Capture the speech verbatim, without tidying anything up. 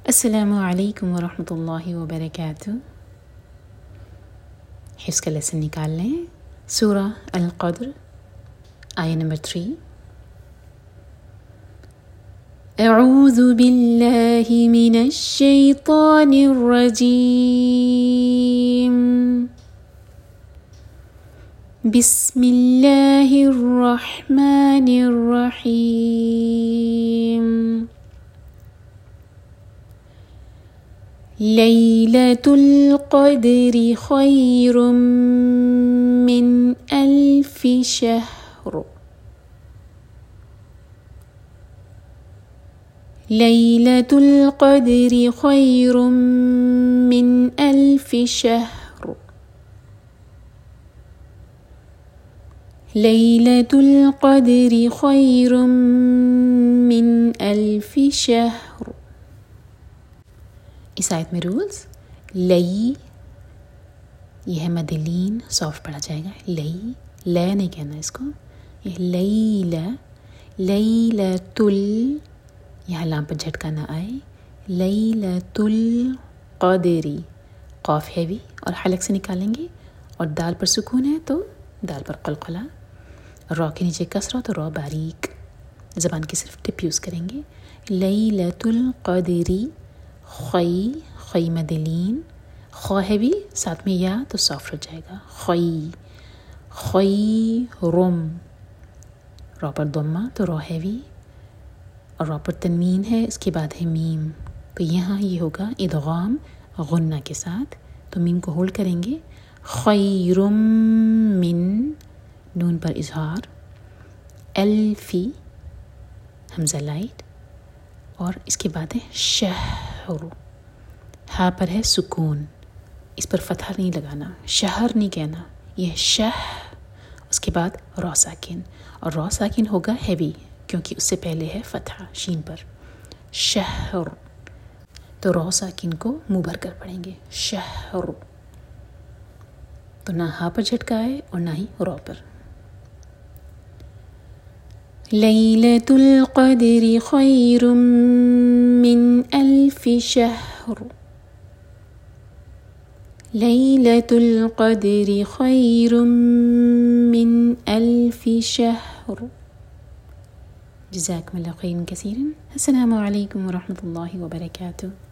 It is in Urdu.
السلام علیکم ورحمۃ اللہ وبرکاتہ۔ حفظ کا لیسن نکال لیں۔ سورہ القدر آیہ نمبر تھری۔ اعوذ باللہ من الشیطان الرجیم، بسم اللہ الرحمن الرحیم۔ لیلۃ القدر خیر من الف شہر، لیلۃ القدر خیر من الف شہر، لیلۃ القدر خیر من الف شہر۔ اس آیت میں رولز، لئی یہ ہے مدلین، سافٹ پڑھا جائے گا، لئی لے نہیں کہنا اس کو، یہ لیلہ، لیلۃ ال، یہاں لام پر جھٹکا نہ آئے، لیلۃ القدری، قاف ہیوی اور حلق سے نکالیں گے، اور دال پر سکون ہے تو دال پر قلقلہ، را کے نیچے کسرہ تو را باریک، زبان کی صرف ٹپ یوز کریں گے۔ لیلۃ القدری، خی خی مدلین، خو ہے بھی ساتھ میں یا تو سافٹ ہو جائے گا، خی خیرم، را پر ضمہ تو را ہے بھی، اور را پر تنوین ہے، اس کے بعد ہے میم، تو یہاں یہ ہوگا ادغام غنہ کے ساتھ، تو میم کو ہولڈ کریں گے، خیرم من، نون پر اظہار، الفی حمزہ لائٹ، اور اس کے بعد ہے شہر، ہاں پر ہے سکون، اس پر فتحہ نہیں لگانا، شہر نہیں کہنا، یہ شہ، اس کے بعد را ساکن، اور را ساکن ہوگا ہیوی کیونکہ اس سے پہلے ہے فتحہ شین پر، شہر، تو را ساکن کو منہ بھر کر پڑھیں گے، شہر، تو نہ ہاں پر جھٹکا ہے اور نہ ہی را پر۔ لیلۃ القدر خیر من الف شہر، لیلۃ القدر خیر من الف شہر۔ جزاکم اللہ خیرا کثیرا۔ السلام علیکم ورحمۃ اللہ وبرکاتہ۔